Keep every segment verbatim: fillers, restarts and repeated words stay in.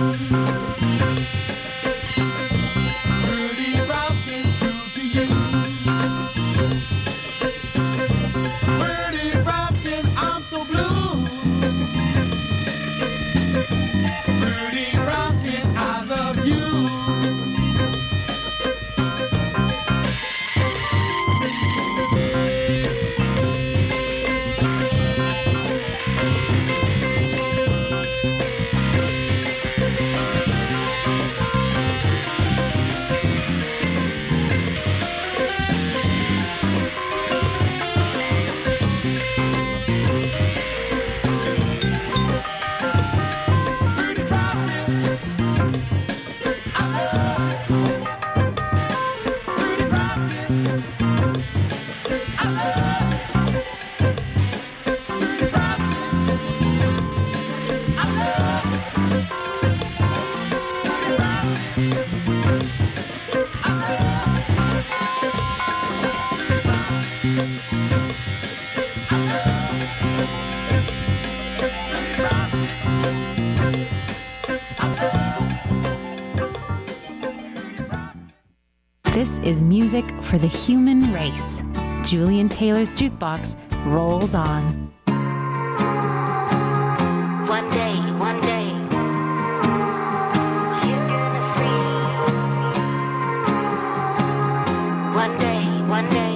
This is music for the human race. Julian Taylor's Jukebox rolls on. One day, one day, you're gonna see. One day, one day,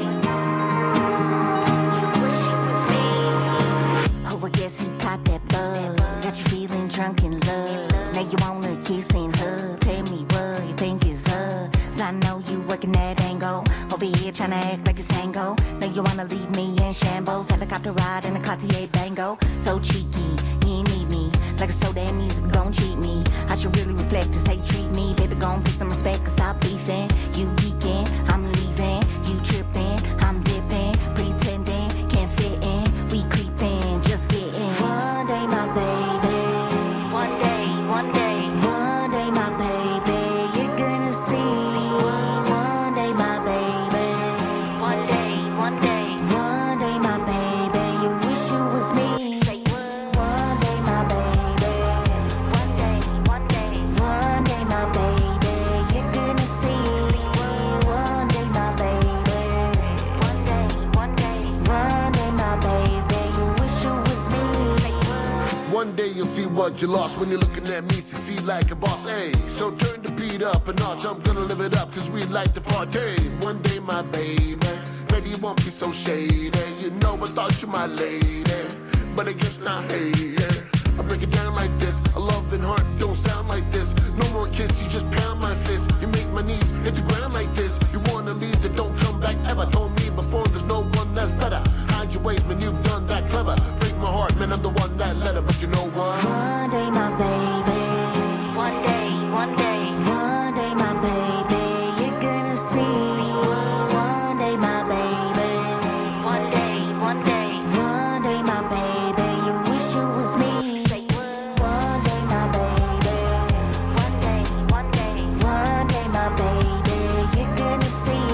you wish it was me. Oh, I guess you caught that bug. Got you feeling drunk in love. Now you wanna kiss and hug. Tell me what you think is up. 'Cause I know you working that angle. Over here trying to act like it's Tango. Now you wanna leave me in shambles. Helicopter ride in a Cartier Bango. So cheeky, you ain't need me. Like a soda and music, but don't cheat me. I should really reflect as how you treat me. Baby, gon' put some respect and stop beefing. You geeking, I'm leaving. You tripping, I'm dipping. Pretending, can't fit in. We creeping, just getting. One day, my baby. One day, one day, One day, my baby. You're gonna see. One day, my baby. one day, one day. One day, my baby. You wish you was me. Say what? One day, my baby. One day, one day, One day, my baby. You're gonna see. One day, my baby. one day, one day. One day, my baby. You wish you was me. Say what? One day you'll see what you lost when you're looking at me succeed like a boss. Hey, so turn the beat up a notch. I'm gonna live it up cause we like to party. One day, my baby, maybe you won't be so shady. You know I thought you my lady, but I guess not. Hey, yeah. I break it down like this. A loving heart don't sound like this. No more kiss, you just pound my fist. You make my knees hit the ground like this. You wanna leave, then don't come back ever. Told me before, there's no one that's better. Hide your ways, man, you've done that clever. Break my heart, man, I'm the one that let her. But you know what? One day, my baby. One day, one day, One day, my baby. You're gonna see. One day, my baby. one day, one day. One day, my baby. You wish you was me. Say what? One day, my baby. One day, one day, One day, my baby. You're gonna see.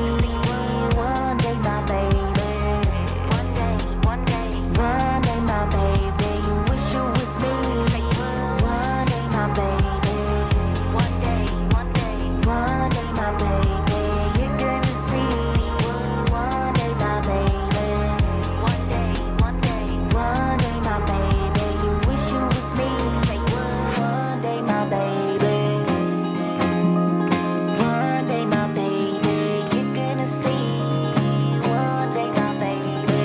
One day, my baby. one day, one day. One day, my baby. You wish you was me. Say what? One day, my baby. One day, one day, One day, my baby. You're gonna see. One day, my baby. one day, one day. One day, my baby. You wish you was me. Say what? One day, my baby. One day, my baby. You're gonna see. One day, my baby.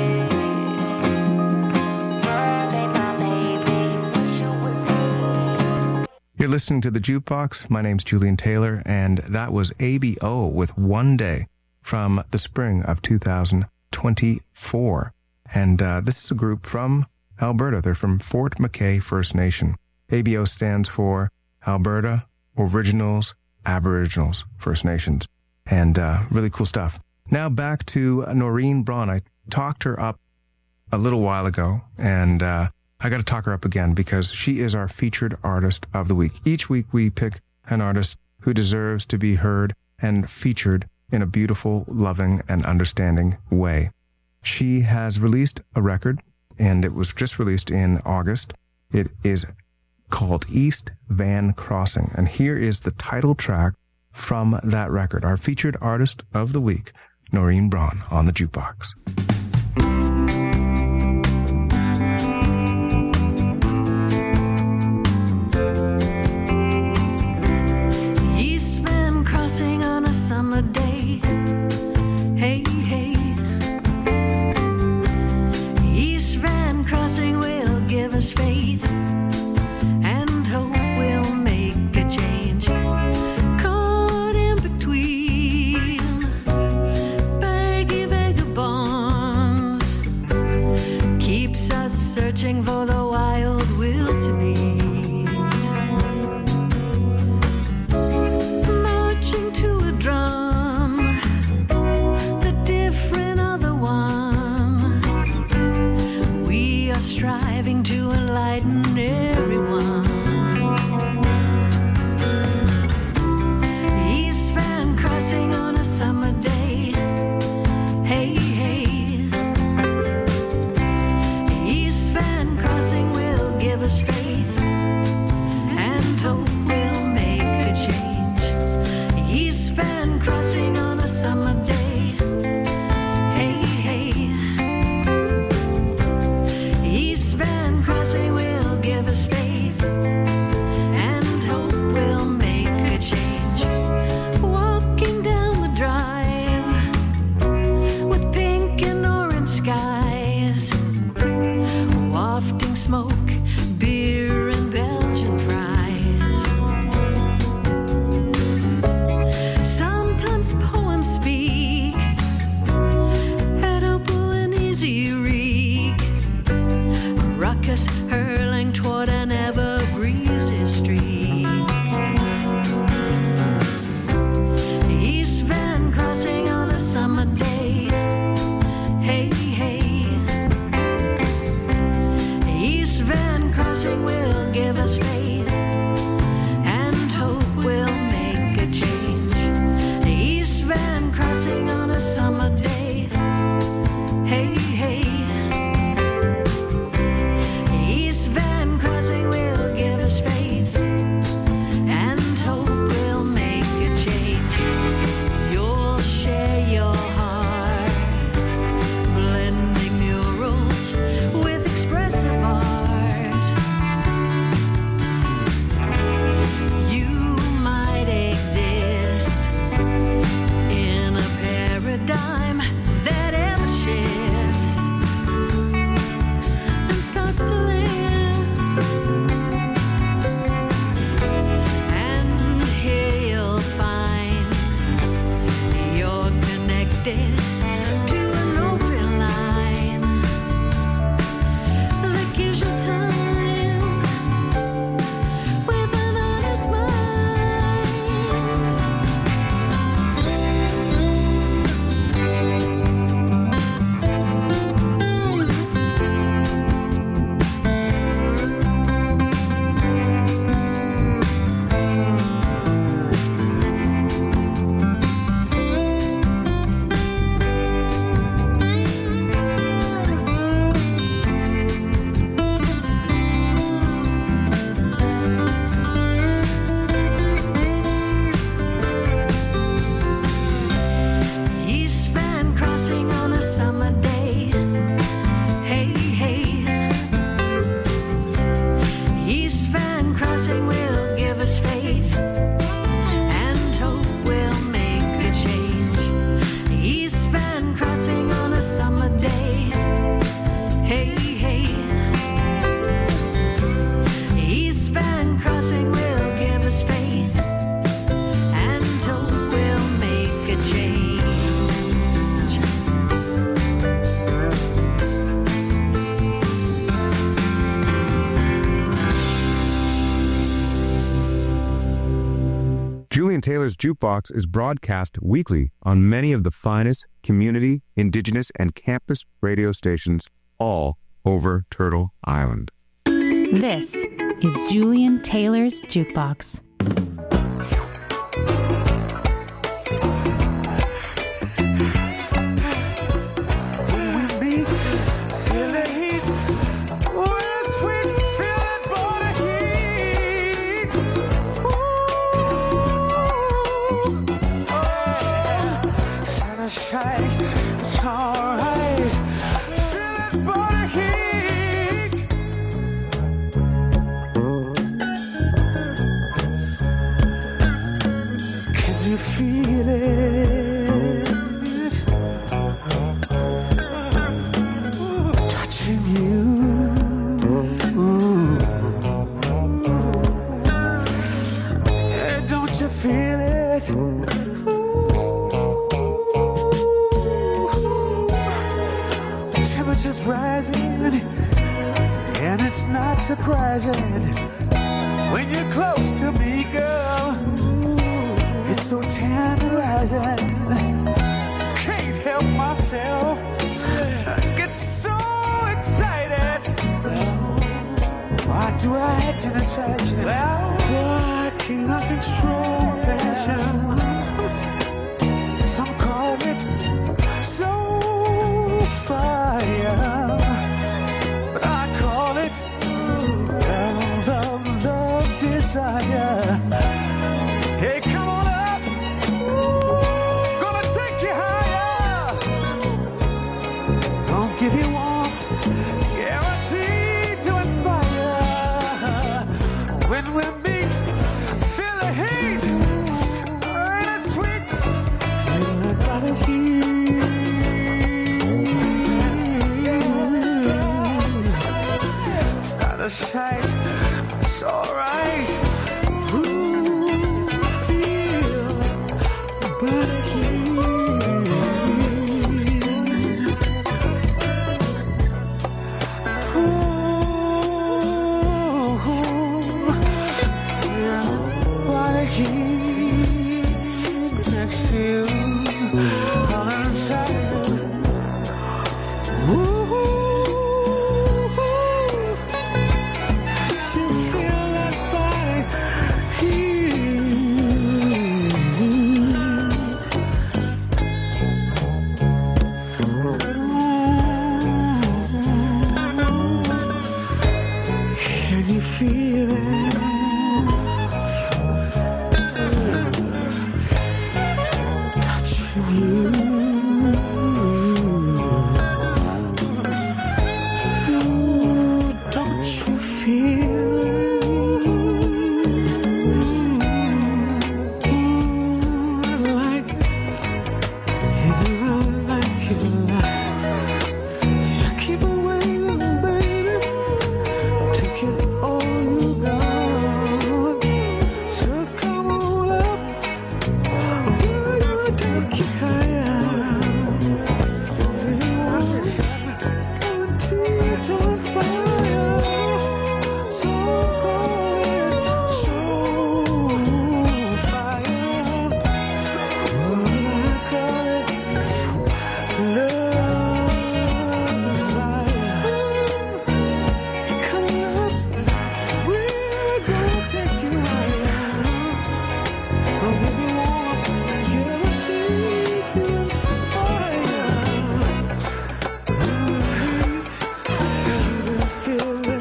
One day, my baby. You wish you was me. You're listening to The Jukebox. My name's Julian Taylor, and that was A B O with One Day from the spring of two thousand twenty-four. And uh, this is a group from Alberta. They're from Fort McKay First Nation. A B O stands for Alberta Originals Aboriginals First Nations. And uh, really cool stuff. Now back to Noreen Braun. I talked her up a little while ago, and uh, I got to talk her up again because she is our featured artist of the week. Each week we pick an artist who deserves to be heard and featured in a beautiful, loving, and understanding way. She has released a record, and it was just released in August. It is called East Van Crossing. And here is the title track from that record. Our featured artist of the week, Noreen Braun, on the jukebox. East Van Crossing on a summer day. Hey, hey. East Van Crossing will give us faith and hope we'll make a change. Caught in between baggy vagabonds keeps us searching for the wild will to meet. Marching to a drum, the different other one. We are striving to enlighten everyone. East Van Crossing on a summer day. Hey, hey. East Van Crossing will give us faith and hope we'll make a change. East Van Crossing on a summer day. Hey, hey. East Van Crossing will give us faith and hope we'll make a change. Walking down the drive with pink and orange skies, wafting smoke, beer and Belgian fries. Sometimes poems speak edible and easy reek, ruckus hurling toward an ever breezy streak. East Van Crossing on a summer day. Hey, hey. East Van Crossing will give us faith and hope we'll make a change. East Van Crossing on a summer day. Hey, hey. East Van Crossing will give us faith and hope we'll make a change. You'll share your heart, blending murals with expressive art. You might exist in a paradigm that ever shifts and starts to live. And here you'll find you're connected to an open line that gives you time with an honest mind. East Van Crossing on a summer day. Hey, hey. East Van Crossing will give us faith and hope we'll make a change. East Van Crossing on a summer day. Hey, hey. East Van Crossing will give us faith and hope we'll make a change. Julian Taylor's Jukebox is broadcast weekly on many of the finest community, indigenous, and campus radio stations all over Turtle Island. This is Julian Taylor's Jukebox. Feel the heat, oh, sweet, feel it, boy, the heat. you feel it? Touching you. Yeah, don't you feel it? Temperature's rising, and it's not surprising when you're close to me, girl. It's so tantalizing. Can't help myself. I get so excited. Why do I act in this fashion? Why can't I control my passion? Some call it soul fire, but I call it love, love, love, desire. Hey, come on up. Gonna take you higher. Gonna give you warmth, guaranteed to inspire. When we meet, feel the heat. Ain't it sweet? Feel that body heat. It's not a sight. It's alright. Ooh, feel the body heat. Ooh, yeah, body heat next to you on inside. Ooh, you feel that body can you feel it? Touching you. Ooh, don't you feel it? Ooh, I like it. You know I like it a lot. Yeah, keep it waiting, baby. Take it all you got. So come on up. We're gonna take you higher. Until you don't fire. So call it soul fire. Oh, I call it love desire. Come up, we're gonna take you higher. I'll give you warmth, guaranteed to inspire. You feel it,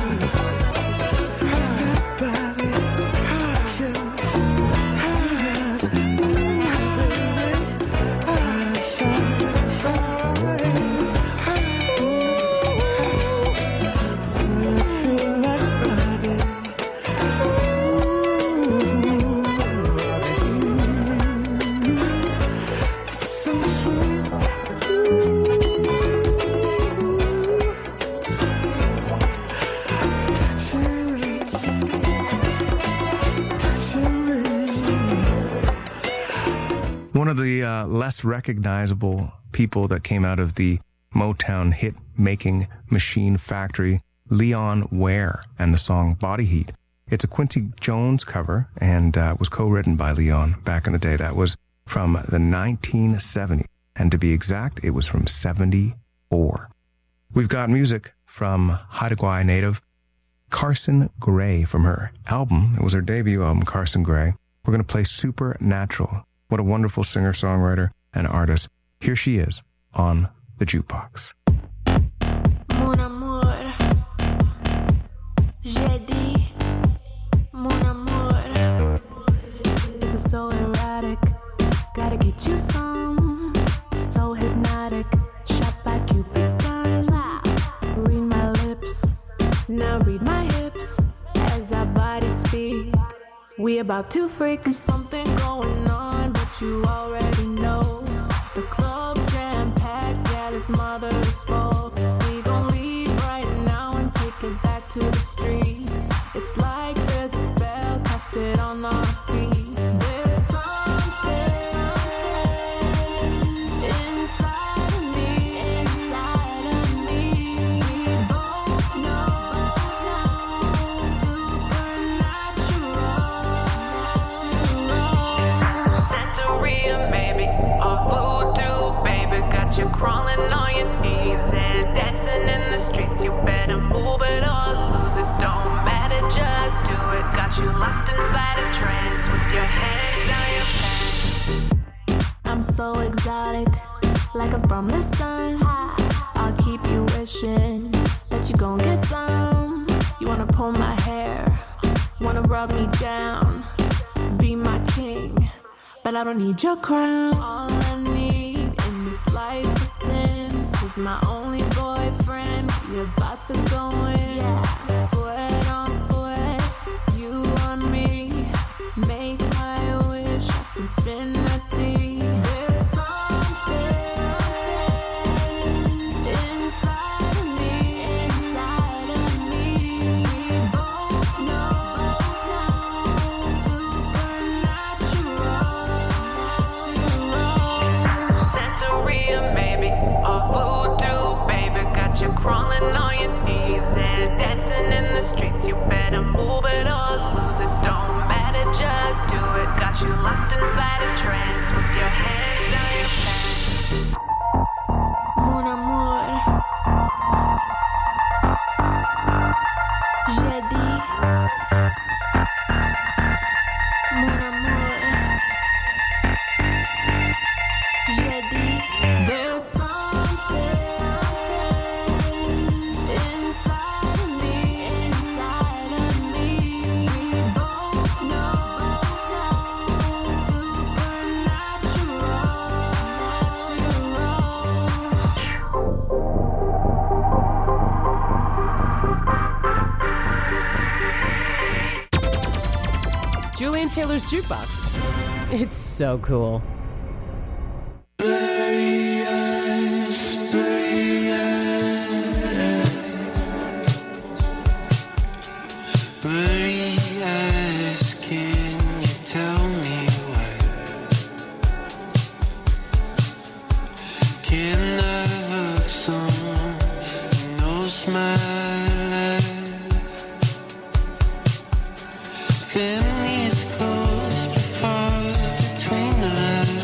that body, just has, baby, I shine, shine. You feel that body. It's so sweet. Touching me, touching me. One of the uh, less recognizable people that came out of the Motown hit-making machine factory, Leon Ware, and the song Body Heat. It's a Quincy Jones cover and uh, was co-written by Leon back in the day. That was from the nineteen seventies. And to be exact, it was from seventy-four. We've got music from Haida Gwaii native Carson Gray from her album. It was her debut album, Carson Gray. We're going to play Supernatural. What a wonderful singer-songwriter and artist. Here she is on the jukebox. Mon amour, j'ai dit, mon amour. This is so erratic, gotta get you some. So hypnotic, shot by Cupid's spine. Read my lips, now read my hips. As our bodies speak, we about to freak. There's something going on you crawling on your knees and dancing in the streets. You better move it or lose it. Don't matter, just do it. Got you locked inside a trance with your hands down your pants. I'm so exotic, like I'm from the sun. I'll keep you wishing that you gon' get some. You wanna pull my hair, wanna rub me down, be my king, but I don't need your crown. All I need in this life is sin. He's my only boyfriend. You're about to go in, yeah. Sweat on sweat, you on me. Make my wish that's infinity. There's something inside of me, inside of me. We both know supernatural. Santeria, maybe, or voodoo, baby. Got you crawling on your knees and dancing in the streets. You better move it or lose it. Don't matter, just do it. Got you locked inside a trance with your hands down your pants. Mon amour, j'ai dit, mon amour, j'ai dit, there's something inside of me, inside of me. We both know Julian Taylor's Jukebox. It's so cool. Maria's, can you tell me why? Can I hug someone who knows my life? Family is close but far between the lines.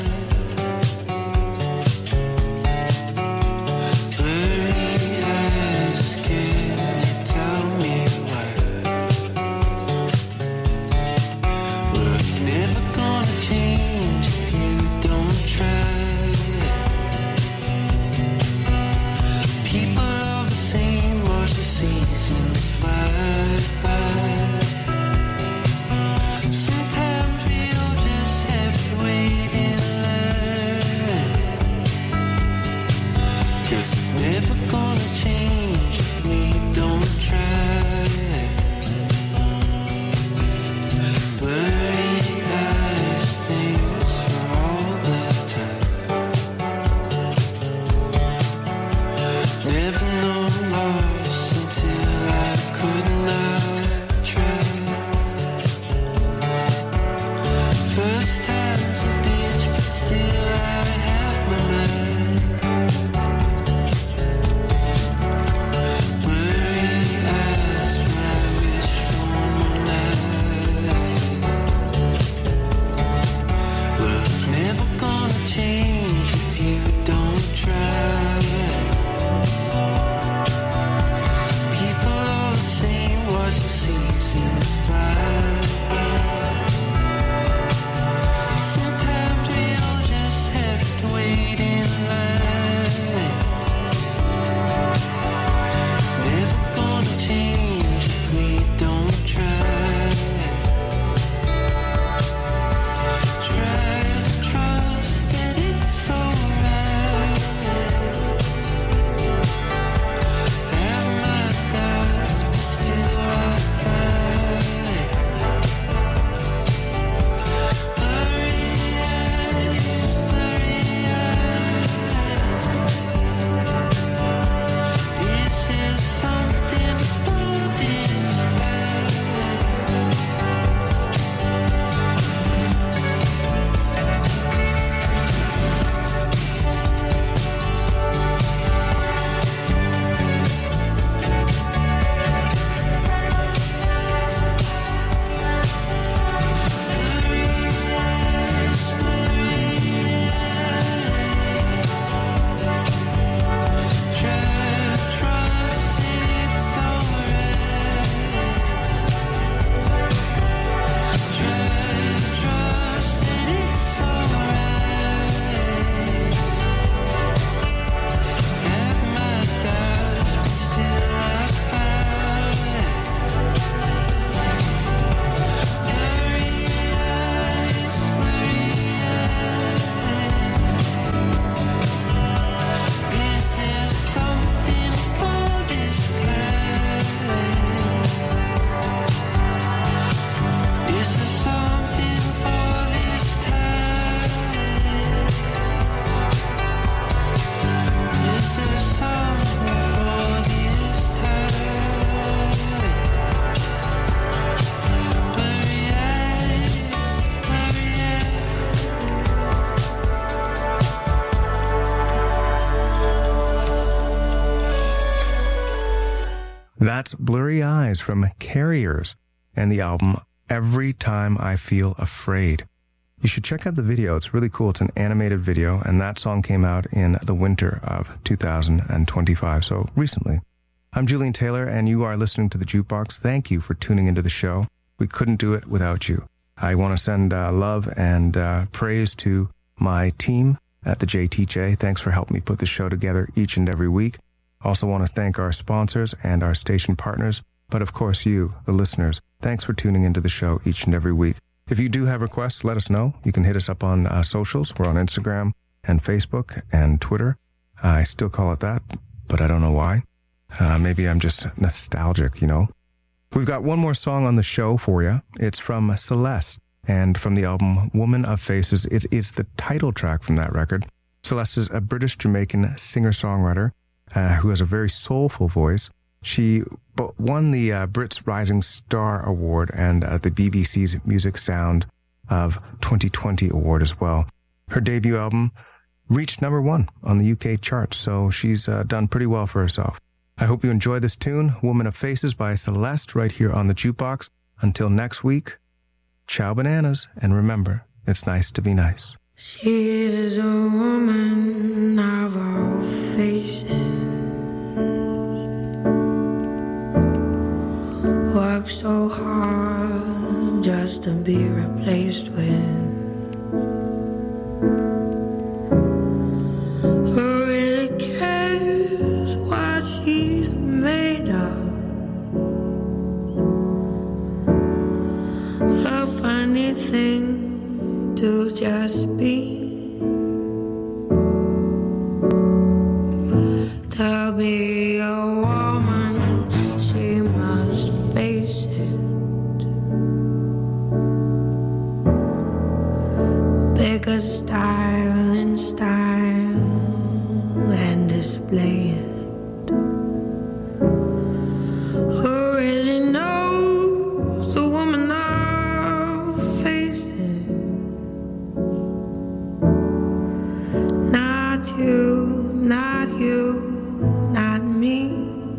That's Blurry Eyes from Carriers and the album Every Time I Feel Afraid. You should check out the video. It's really cool. It's an animated video, and that song came out in the winter of two thousand twenty-five, so recently. I'm Julian Taylor, and you are listening to The Jukebox. Thank you for tuning into the show. We couldn't do it without you. I want to send uh, love and uh, praise to my team at the J T J. Thanks for helping me put the show together each and every week. Also want to thank our sponsors and our station partners, but of course you, the listeners. Thanks for tuning into the show each and every week. If you do have requests, let us know. You can hit us up on uh, socials. We're on Instagram and Facebook and Twitter. Uh, I still call it that, but I don't know why. Uh, maybe I'm just nostalgic, you know. We've got one more song on the show for you. It's from Celeste and from the album Woman of Faces. It's, it's the title track from that record. Celeste is a British-Jamaican singer-songwriter uh, who has a very soulful voice. She won the uh, Brits Rising Star Award and uh, the B B C's Music Sound of twenty twenty award as well. Her debut album reached number one on the U K charts, so she's uh, done pretty well for herself. I hope you enjoy this tune, Woman of Faces by Celeste, right here on the Jukebox. Until next week, ciao bananas, and remember, it's nice to be nice. She is a woman of all faces. Work so hard just to be replaced with. Who really cares what she's made of? A funny thing to just be. To be a woman, she must face it. Bigger style and style and display it. Who really knows the woman of faces? Not you, not you. Not me.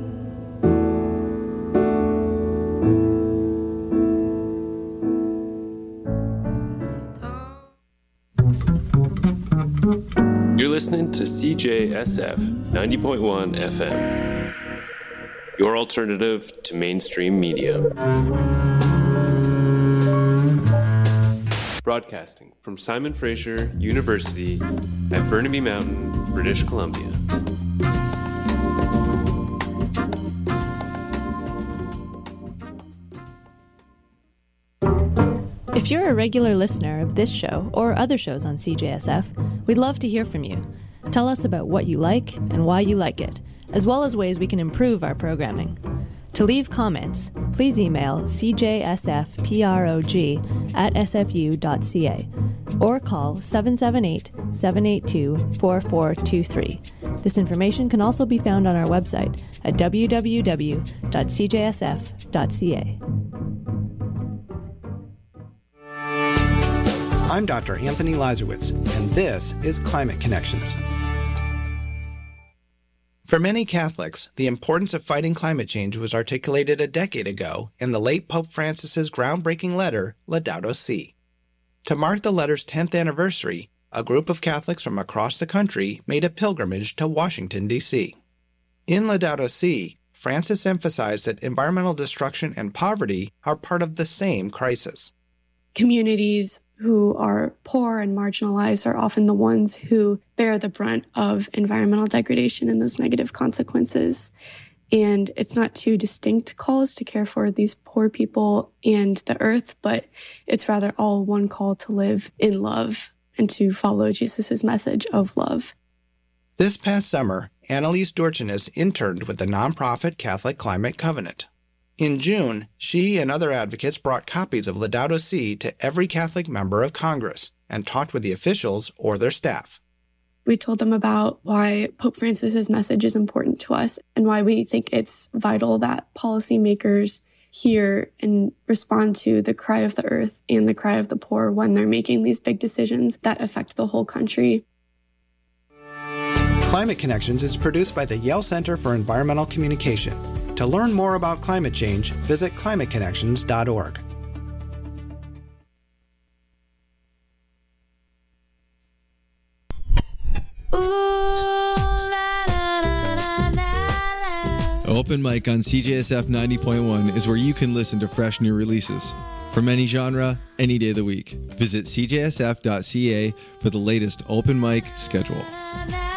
You're listening to C J S F ninety point one F M, your alternative to mainstream media. Broadcasting from Simon Fraser University at Burnaby Mountain, British Columbia. If you're a regular listener of this show or other shows on C J S F, we'd love to hear from you. Tell us about what you like and why you like it, as well as ways we can improve our programming. To leave comments, please email c j s f prog at s f u dot c a or call seven seven eight, seven eight two, four four two three. This information can also be found on our website at w w w dot c j s f dot c a. I'm Doctor Anthony Lazarowitz, and this is Climate Connections. For many Catholics, the importance of fighting climate change was articulated a decade ago in the late Pope Francis's groundbreaking letter, Laudato Si'. To mark the letter's tenth anniversary, a group of Catholics from across the country made a pilgrimage to Washington, D C In Laudato Si', Francis emphasized that environmental destruction and poverty are part of the same crisis. Communities who are poor and marginalized are often the ones who bear the brunt of environmental degradation and those negative consequences. And it's not two distinct calls to care for these poor people and the earth, but it's rather all one call to live in love and to follow Jesus' message of love. This past summer, Annalise Dorchinus interned with the nonprofit Catholic Climate Covenant. In June, she and other advocates brought copies of Laudato Si' to every Catholic member of Congress and talked with the officials or their staff. We told them about why Pope Francis's message is important to us and why we think it's vital that policymakers hear and respond to the cry of the earth and the cry of the poor when they're making these big decisions that affect the whole country. Climate Connections is produced by the Yale Center for Environmental Communication. To learn more about climate change, visit climate connections dot org. Open Mic on C J S F ninety point one is where you can listen to fresh new releases. From any genre, any day of the week. Visit c j s f dot c a for the latest open mic schedule.